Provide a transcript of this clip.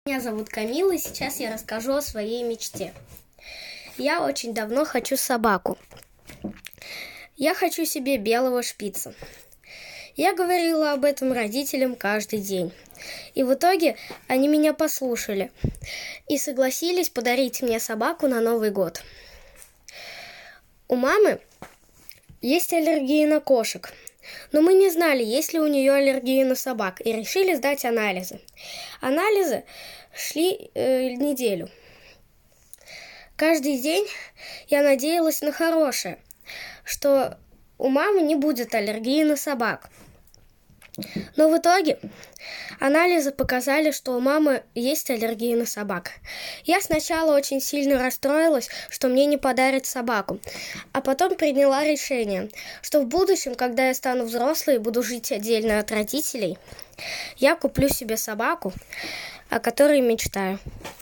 Меня зовут Камила, и сейчас я расскажу о своей мечте. Я очень давно хочу собаку. Я хочу себе белого шпица. Я говорила об этом родителям каждый день. И в итоге они меня послушали и согласились подарить мне собаку на Новый год. У мамы есть аллергия на кошек, но мы не знали, есть ли у нее аллергия на собак, и решили сдать анализы. Анализы шли неделю. Каждый день я надеялась на хорошее, что у мамы не будет аллергии на собак. Но в итоге анализы показали, что у мамы есть аллергия на собак. Я сначала очень сильно расстроилась, что мне не подарят собаку, а потом приняла решение, что в будущем, когда я стану взрослой и буду жить отдельно от родителей, я куплю себе собаку, о которой мечтаю.